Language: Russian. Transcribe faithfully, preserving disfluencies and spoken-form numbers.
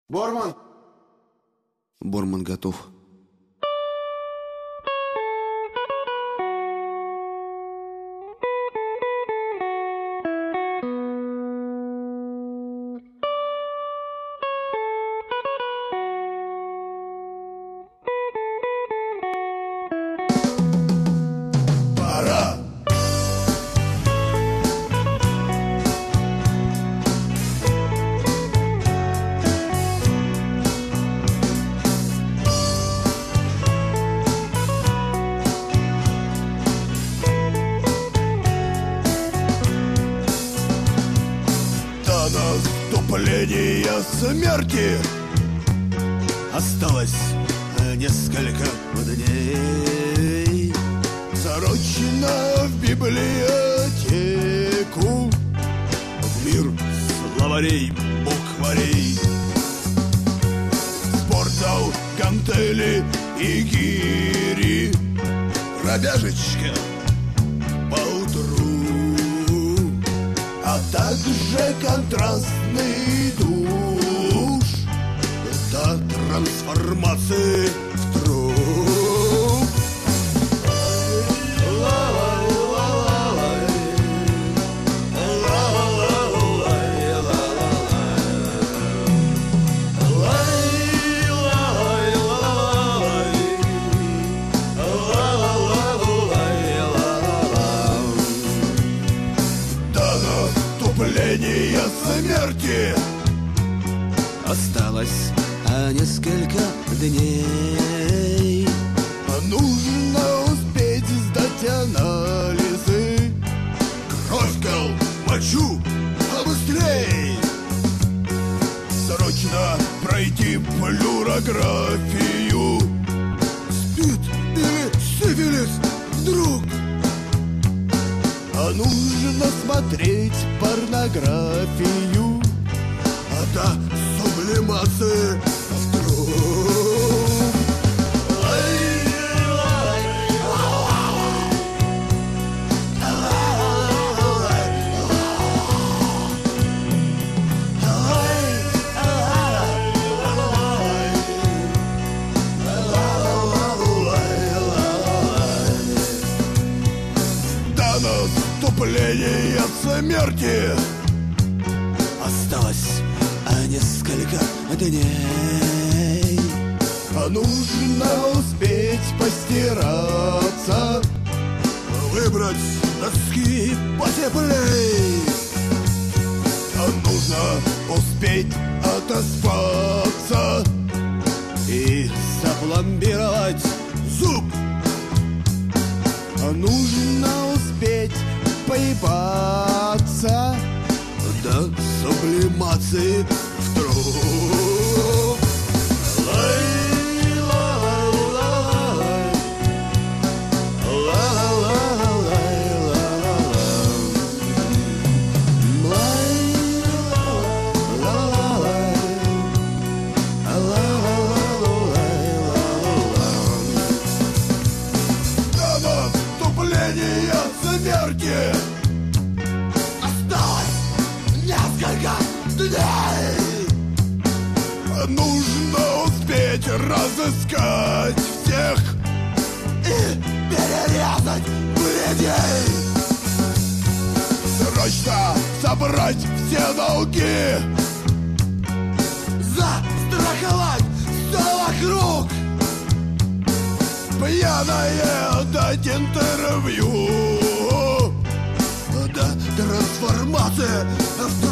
Борман! Борман готов. Пора! До наступления смерти осталось несколько дней. Срочно в библиотеку, в мир словарей, букварей. Спортзал, гантели и гири, пробежечка поутру, а также контрастный душ до трансформации в труп. Наступление смерти Осталось а несколько дней. нужно успеть сдать анализы. Кровь, кал, мочу, побыстрей. Срочно пройти флюорографию. Спид или сифилис вдруг? А нужно смотреть порнографию, а до сублимации вдруг. До наступления смерти Осталось а несколько дней. а нужно успеть постираться, выбрать носки потеплей. А нужно успеть отоспаться И запломбировать зуб. а нужно успеть поебаться До сублимации в труп. До наступления смерти осталось несколько дней. Нужно успеть разыскать всех и перерезать людей. Срочно собрать все долги, застраховать все вокруг. Пьяное дать интервью, до трансформации в